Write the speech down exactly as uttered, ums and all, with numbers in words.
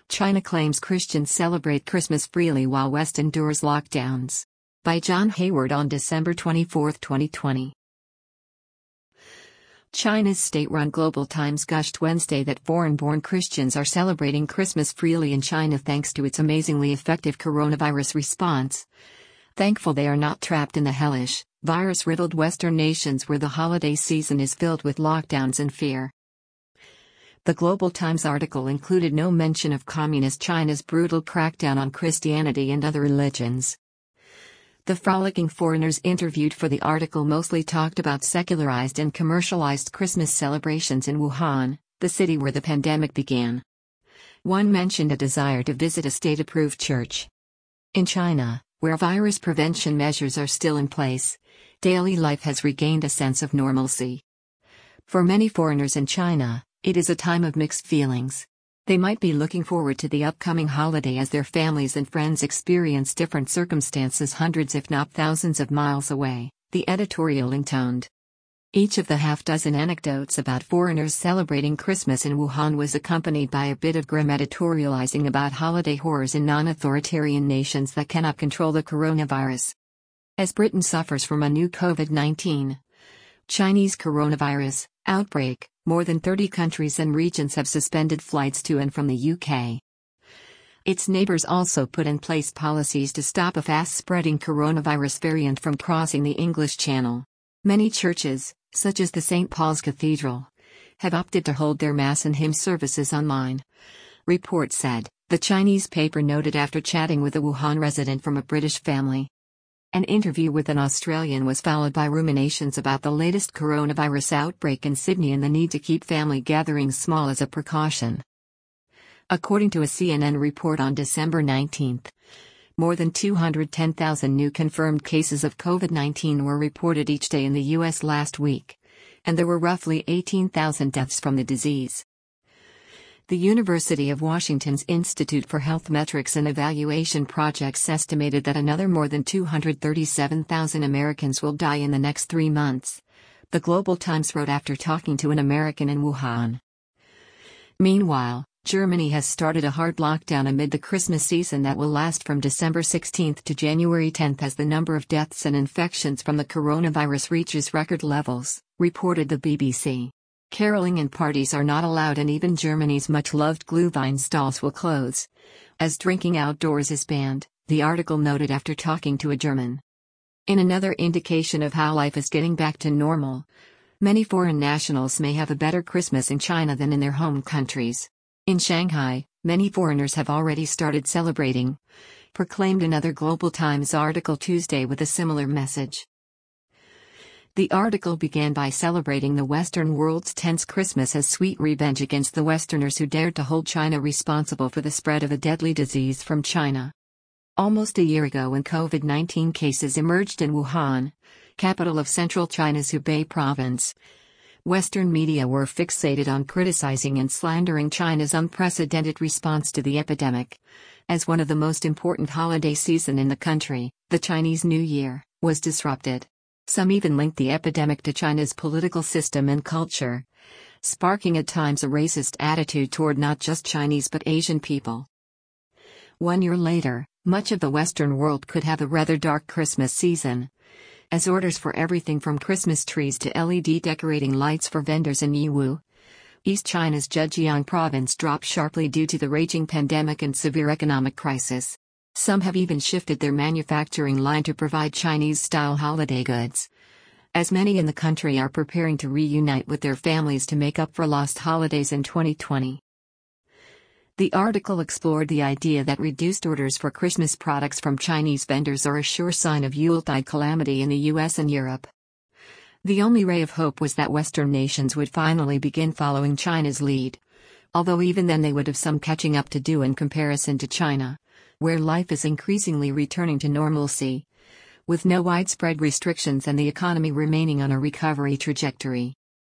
China claims Christians celebrate Christmas freely while West endures lockdowns. By John Hayward on December twenty-fourth, twenty twenty. China's state-run Global Times gushed Wednesday that foreign-born Christians are celebrating Christmas freely in China thanks to its amazingly effective coronavirus response. Thankful they are not trapped in the hellish, virus-riddled Western nations where the holiday season is filled with lockdowns and fear. The Global Times article included no mention of Communist China's brutal crackdown on Christianity and other religions. The frolicking foreigners interviewed for the article mostly talked about secularized and commercialized Christmas celebrations in Wuhan, the city where the pandemic began. One mentioned a desire to visit a state-approved church. In China, where virus prevention measures are still in place, daily life has regained a sense of normalcy. For many foreigners in China, it is a time of mixed feelings. They might be looking forward to the upcoming holiday as their families and friends experience different circumstances hundreds if not thousands of miles away, the editorial intoned. Each of the half-dozen anecdotes about foreigners celebrating Christmas in Wuhan was accompanied by a bit of grim editorializing about holiday horrors in non-authoritarian nations that cannot control the coronavirus. As Britain suffers from a new COVID nineteen Chinese coronavirus outbreak, more than thirty countries and regions have suspended flights to and from the U K. Its neighbors also put in place policies to stop a fast-spreading coronavirus variant from crossing the English Channel. Many churches, such as the Saint Paul's Cathedral, have opted to hold their Mass and hymn services online. Report said, the Chinese paper noted after chatting with a Wuhan resident from a British family. An interview with an Australian was followed by ruminations about the latest coronavirus outbreak in Sydney and the need to keep family gatherings small as a precaution. According to a C N N report on December nineteenth, more than two hundred ten thousand new confirmed cases of COVID nineteen were reported each day in the U S last week, and there were roughly eighteen thousand deaths from the disease. The University of Washington's Institute for Health Metrics and Evaluation Projects estimated that another more than two hundred thirty-seven thousand Americans will die in the next three months, the Global Times wrote after talking to an American in Wuhan. Meanwhile, Germany has started a hard lockdown amid the Christmas season that will last from December sixteenth to January tenth as the number of deaths and infections from the coronavirus reaches record levels, reported the B B C. Caroling and parties are not allowed and even Germany's much-loved Glühwein stalls will close, as drinking outdoors is banned, the article noted after talking to a German. In another indication of how life is getting back to normal, many foreign nationals may have a better Christmas in China than in their home countries. In Shanghai, many foreigners have already started celebrating, proclaimed another Global Times article Tuesday with a similar message. The article began by celebrating the Western world's tense Christmas as sweet revenge against the Westerners who dared to hold China responsible for the spread of a deadly disease from China. Almost a year ago when COVID nineteen cases emerged in Wuhan, capital of central China's Hubei province, Western media were fixated on criticizing and slandering China's unprecedented response to the epidemic. As one of the most important holiday season in the country, the Chinese New Year, was disrupted. Some even linked the epidemic to China's political system and culture, sparking at times a racist attitude toward not just Chinese but Asian people. One year later, much of the Western world could have a rather dark Christmas season, as orders for everything from Christmas trees to L E D decorating lights for vendors in Yiwu, East China's Zhejiang province dropped sharply due to the raging pandemic and severe economic crisis. Some have even shifted their manufacturing line to provide Chinese-style holiday goods, as many in the country are preparing to reunite with their families to make up for lost holidays in twenty twenty. The article explored the idea that reduced orders for Christmas products from Chinese vendors are a sure sign of Yuletide calamity in the U S and Europe. The only ray of hope was that Western nations would finally begin following China's lead, although even then they would have some catching up to do in comparison to China, where life is increasingly returning to normalcy, with no widespread restrictions and the economy remaining on a recovery trajectory.